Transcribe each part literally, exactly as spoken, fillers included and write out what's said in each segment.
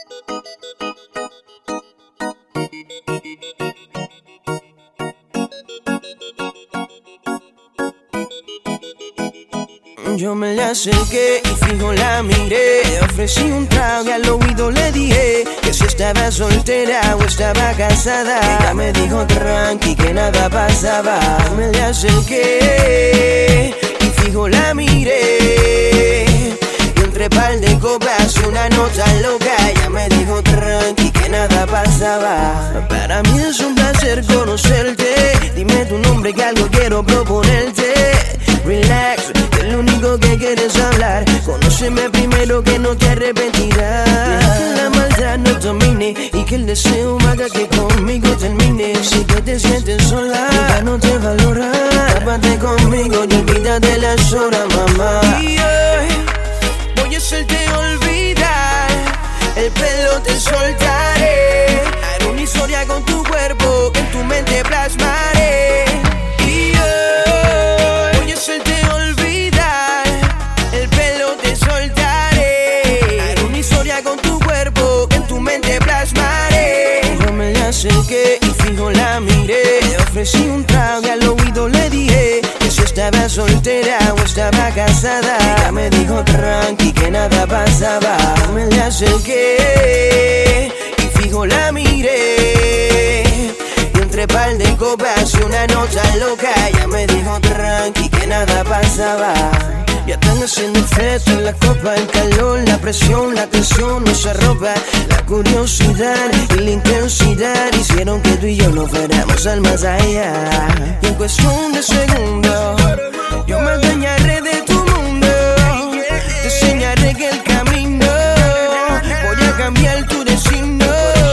Yo me le acerqué y fijo la miré. Le ofrecí un trago y al oído le dije que si estaba soltera o estaba casada. Ella me dijo tranqui que nada pasaba. Yo me le acerqué y fijo la miré. Y entre par de copas y una nota loca, ella me dijo tranqui que nada pasaba. Para mí es un placer conocerte. Dime tu nombre que algo quiero proponerte. Relax, que es lo único que quieres hablar. Conóceme primero que no te arrepentirás. Deja que la maldad no domine y que el deseo haga que conmigo termine. Si que te sientes sola, ya no te valora. Tápate conmigo y olvídate las horas, mamá. Y hoy voy a hacerte olvidar. El pelo te soltaré. Haré una historia con tu cuerpo que en tu mente plasmaré. Y hoy voy a hacerte olvidar. El pelo te soltaré. Haré una historia con tu cuerpo que en tu mente plasmaré. Yo me la acerqué y fijo la miré. Le ofrecí un trago y al oído le dije que si estaba soltera o estaba casada. Ella me dijo tranqui que nada pasaba. Yo me la acerqué y fijo la miré. Y entre par de copas y una nota loca, ella me dijo tranqui que nada pasaba. Ya están haciendo efecto en la copa, el calor, la presión, la tensión nos arropa. La curiosidad y la intensidad hicieron que tú y yo nos fuéramos al más allá. Y en cuestión de segundos yo me adueñaré de tu mundo. Te enseñaré que el camino voy a cambiar tu destino.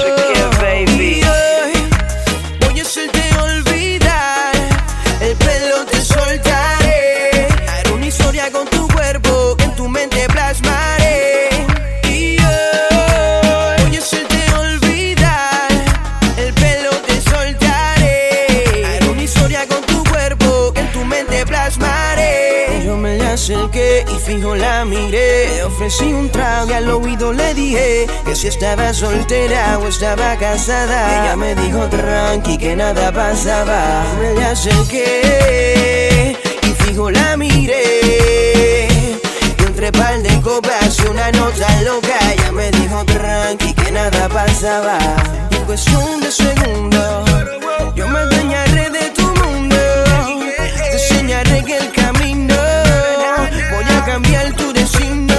Y hoy voy a hacerte olvidar. El pelo te soltaré. Haré una historia con tu cuerpo que en tu mente plasmaré. Y hoy voy a hacerte olvidar. El pelo te soltaré. Haré una historia con tu cuerpo que en tu mente plasmaré. Yo me la acerqué y fijo la miré. Le ofrecí un trago y al oído le dije que si estaba soltera o estaba casada. Ella me dijo tranqui que nada pasaba. Me la acerqué y fijo la miré. Y entre par de copas y una nota loca, ella me dijo tranqui que nada pasaba. Y en cuestión de segundos yo me adueñaré de tu mundo. Te enseñaré que el camino voy a cambiar tu destino.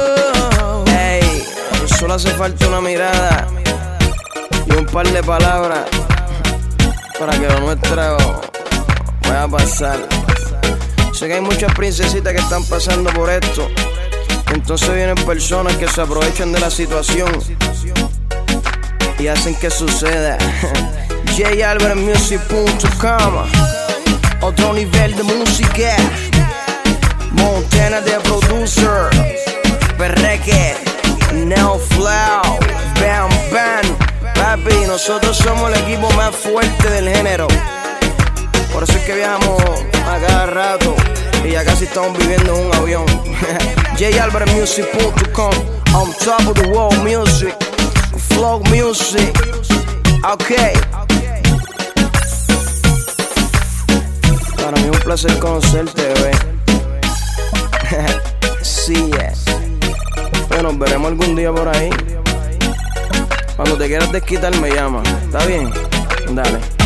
Ey, solo hace falta una mirada y un par de palabras para que lo nuestro vaya a pasar. Sé que hay muchas princesitas que están pasando por esto. Entonces vienen personas que se aprovechan de la situación y hacen que suceda. J Albert Music punto com. Otro nivel de música. Montana de producer. Perreque. Neo Flow. Bam Bam. Papi, nosotros somos el equipo más fuerte del género. Por eso es que viajamos a cada rato y ya casi estamos viviendo en un avión. J Albert Music punto com. On top of the world music. Flow music. Ok. Para mí es un placer conocerte, bebé. Sí, yes. Pero nos veremos algún día por ahí. Cuando te quieras desquitar me llama. ¿Está bien? Dale.